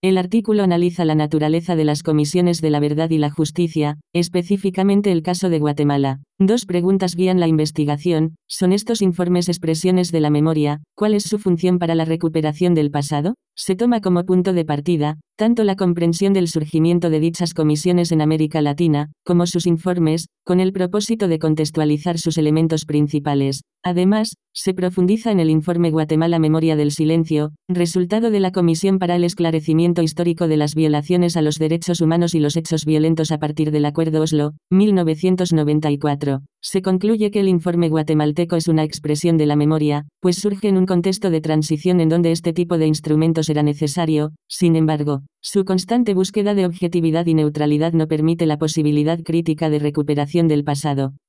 El artículo analiza la naturaleza de las comisiones de la verdad y la justicia, específicamente el caso de Guatemala. Dos preguntas guían la investigación. ¿Son estos informes expresiones de la memoria? ¿Cuál es su función para la recuperación del pasado? Se toma como punto de partida, tanto la comprensión del surgimiento de dichas comisiones en América Latina, como sus informes, con el propósito de contextualizar sus elementos principales. Además, se profundiza en el informe Guatemala Memoria del Silencio, resultado de la Comisión para el Esclarecimiento Histórico de las Violaciones a los Derechos Humanos y los Hechos Violentos a partir del Acuerdo Oslo, 1994. Se concluye que el informe guatemalteco es una expresión de la memoria, pues surge en un contexto de transición en donde este tipo de instrumentos era necesario. Sin embargo, su constante búsqueda de objetividad y neutralidad no permite la posibilidad crítica de recuperación del pasado.